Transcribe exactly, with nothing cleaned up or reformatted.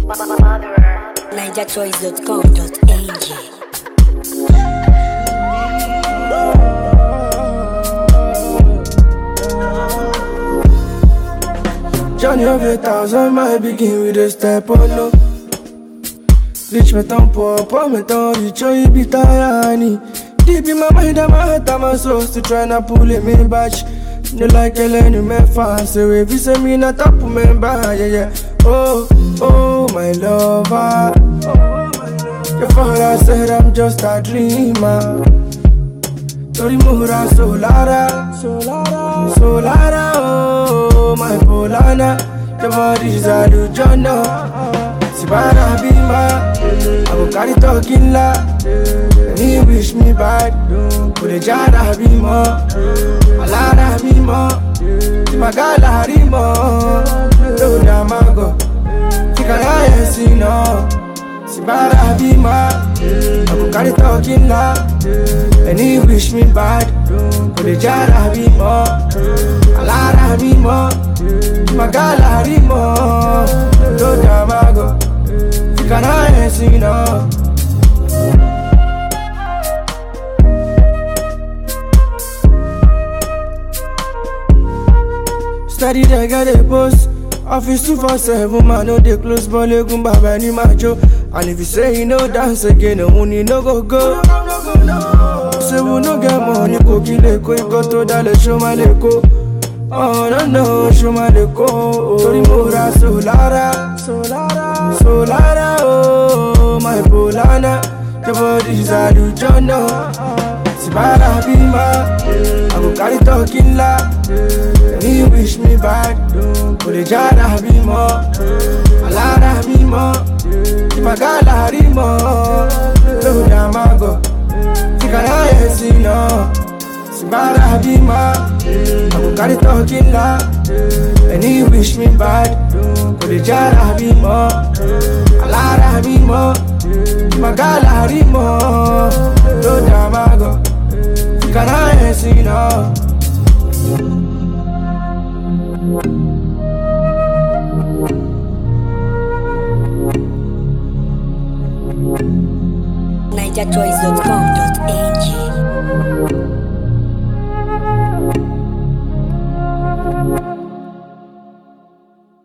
niger choice dot com dot a g. Journey of a thousand miles begin with a step on low. Reach me town poor, poor me town rich, oh you be tiny. Deep in my mind and my heart and my soul, still tryna pull it me back. No like Ellen, me fast away. If you say me not up, remember, yeah, yeah. Oh, oh, my lover. Your father said I'm just a dreamer. Tori Mura Solara, Solara, Solara, oh, my Polana. Your body's a Lujana. Sibara Bima, I will carry talking la. And he wish me bad. Put a jara Bima, Alara Bima, Magala Rima, Loda Mago, Tikaya Sino, Sibara Bima, I will carry talking la. And he wish me bad. Put a jara Bima, Alara Bima, Magala Rima, Loda Mago, Tikaya Sino. Steady they get a post. Office two for seven, man, no they close, but they go baba ni macho. And if you say you know dance again, no money no go go. Say we no get money, go kill a go, go to the show my leko. Oh no no, show my leko. Tori Mura Solara, Solara, Solara, oh my Polana, your body's a Lujana. Sibara Bima, I go carry talking la. And he wish me bad. Put a jara Bima, Alara Bima, Magala Rima, Loda Mago, Tikaya Sino. Sibara Bima, I go carry talking la. And he wish me bad. Put a jara Bima, Alara Bima, Magala Rima, Loda Mago, Tikaya Sino. niger choice dot com dot a g.